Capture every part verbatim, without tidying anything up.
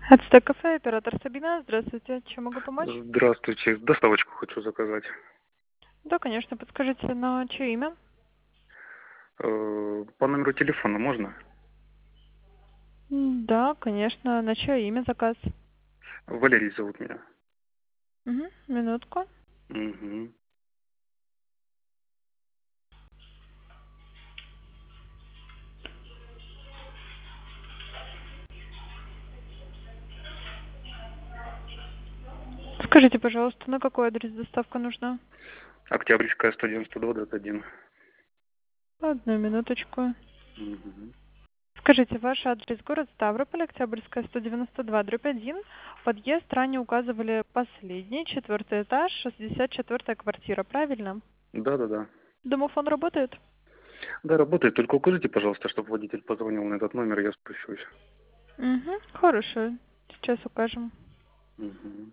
Ацтек кафе, оператор Сабина. Здравствуйте. Чем могу помочь? Здравствуйте. Доставочку хочу заказать. Да, конечно. Подскажите, на чье имя? Э, По номеру телефона можно? М, Да, конечно. На чье имя заказ? Валерий зовут меня. Угу, минутку. Мгм. Скажите, пожалуйста, на какой адрес доставка нужна? Октябрьская, сто девяносто два, дробь один. Одну минуточку. Мгм. Скажите, ваш адрес город Ставрополь, Октябрьская, сто девяносто два, дробь один. Подъезд ранее указывали последний, четвертый этаж, шестьдесят четвёртая квартира, правильно? Да-да-да. Домофон работает? Да, работает. Только укажите, пожалуйста, чтобы водитель позвонил на этот номер, я спущусь. Угу, хорошо. Сейчас укажем. Мгм.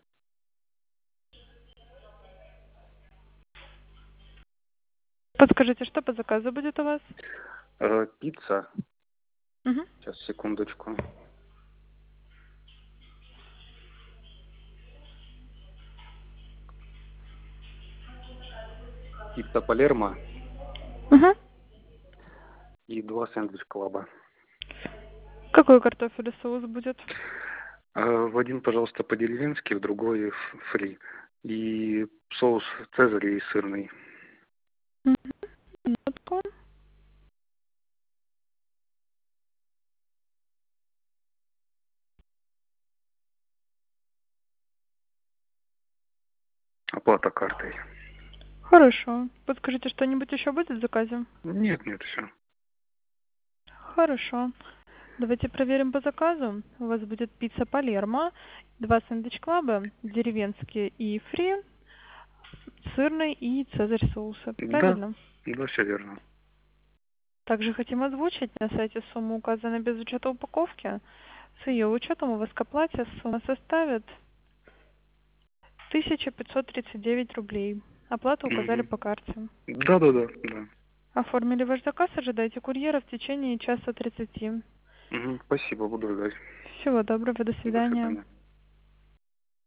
Подскажите, что по заказу будет у вас? Э, Пицца. Угу. Сейчас, секундочку. Пицца Палермо Угу. и два сэндвич клаба. Какой картофель и соус будет? Э, В один, пожалуйста, по-деревенски, в другой ф- фри. И соус цезарь и сырный. Мгм. Минутку. Оплата картой. Хорошо. Подскажите, что-нибудь еще будет в заказе? Нет, нет, все. Хорошо. Давайте проверим по заказу. У вас будет пицца Палермо, два сэндвич-клаба, деревенские и фри, сырный и цезарь соусы. Да, Правильно? да, все верно. Также хотим озвучить. На сайте сумма указана без учета упаковки. С ее учетом у вас к оплате сумма составит тысяча пятьсот тридцать девять рублей. Оплату указали Мгм. по карте. Да-да-да, да. Оформили ваш заказ, ожидайте курьера в течение часа тридцати. Мгм. Спасибо, буду ждать. Всего доброго, до До свидания. свидания.